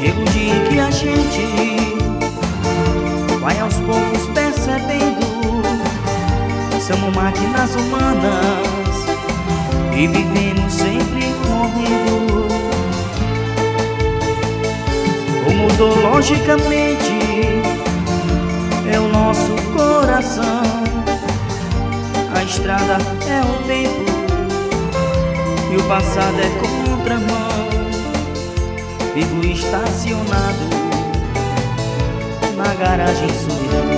Chega um dia em que a gente vai aos poucos percebendo, somos máquinas humanas e vivemos sempre correndo. O mudou logicamente é o nosso coração, a estrada é o tempo e o passado é contramão. Vivo estacionado na garagem solidão.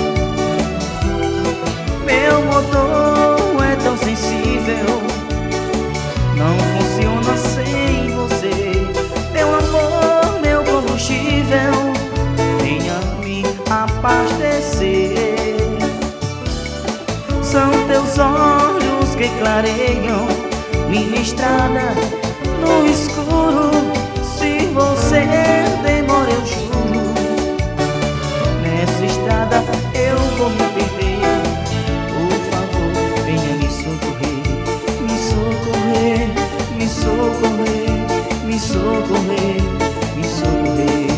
Meu motor é tão sensível, não funciona sem você. Meu amor, meu combustível, venha me abastecer. São teus olhos que clareiam minha estrada no escuro. Se você demora, eu juro, nessa estrada eu vou me perder. Por favor, venha me socorrer, me socorrer, me socorrer, me socorrer, me socorrer.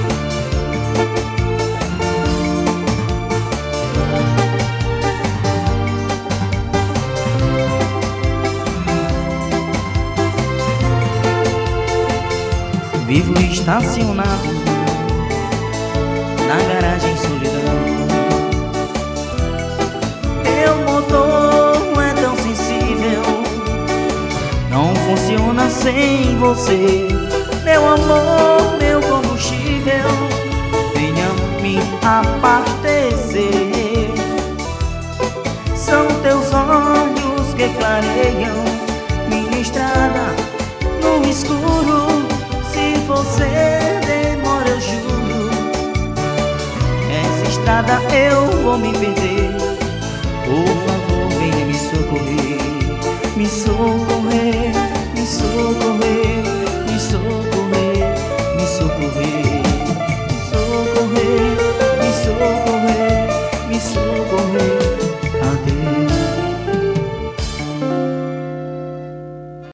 Vivo estacionado na garagem solidão. Meu motor é tão sensível, não funciona sem você. Meu amor, meu combustível, venha me abastecer. São teus olhos que clareiam minha estrada no escuro. Se você demora, eu juro, essa estrada eu vou me perder. Por favor, venha me socorrer, me socorrer, me socorrer, me socorrer, me socorrer.